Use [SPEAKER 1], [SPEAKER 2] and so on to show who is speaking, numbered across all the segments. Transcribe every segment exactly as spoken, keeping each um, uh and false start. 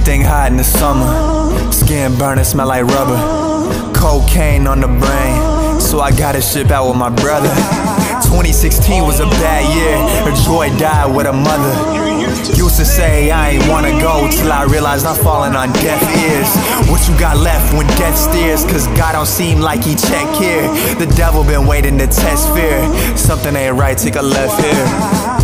[SPEAKER 1] Everything hot in the summer, skin burning, smell like rubber. Cocaine on the brain, so I gotta ship out with my brother. Twenty sixteen was a bad year, her joy died with her mother. Used to say I ain't wanna go till I realized I'm falling on deaf ears. What you got left when death stares? Cause God don't seem like he check here. The devil been waiting to test fear. Something ain't right, take a left here.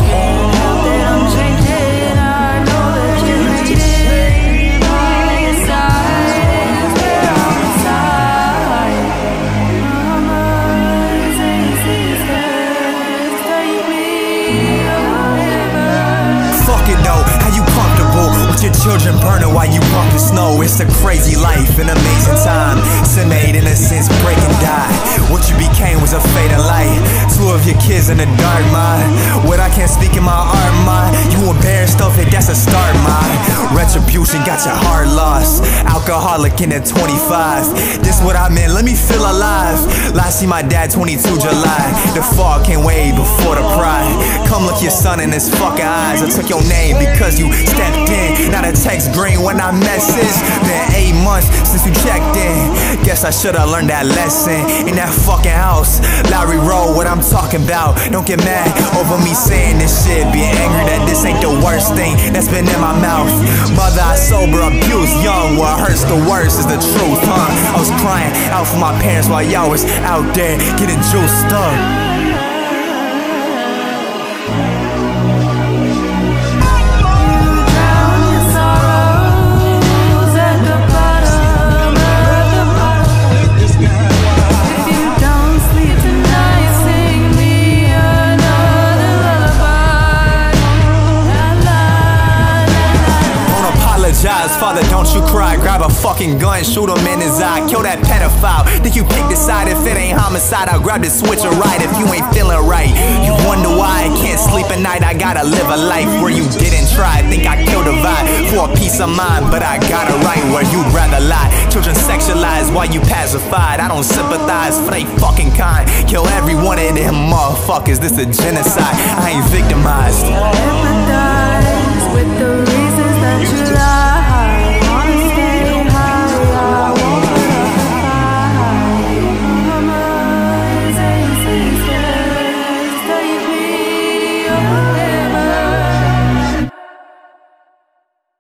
[SPEAKER 1] How you comfortable with your children burning while you walk the snow? It's a crazy life, an amazing time. Sin made innocence break and die. What you became was a fading light. Two of your kids in the dark, mind. What I can't speak in my art, mind. You embarrassed of it, that's a start, mind. Retribution got your heart lost. Alcoholic in the twenty-five. This what I meant, let me feel alive. Last see my dad twenty-two July. The fall came way before the pride. Come look your son in his fucking eyes. I took your name because you stepped in. Now the text green when I message. Been eight months since you checked in. Guess I should've learned that lesson in that fucking house. Lowry Road, what I'm talking about. Don't get mad over me saying this shit. Be angry that this ain't the worst thing that's been in my mouth. Mother, I sober, abused young. What hurts the worst is the truth, huh? I was crying out for my parents while y'all was out there getting juiced up. Father, don't you cry. Grab a fucking gun, shoot him in his eye. Kill that pedophile. Think you pick the side? If it ain't homicide, I'll grab the switch or right. If you ain't feeling right, you wonder why I can't sleep at night. I gotta live a life where you didn't try. Think I killed a vibe for a peace of mind, but I got it right where you'd rather lie. Children sexualized while you pacified. I don't sympathize for they fucking kind. Kill every one of them motherfuckers. This a genocide. I ain't victimized.
[SPEAKER 2] Empathize with the reasons that you lie.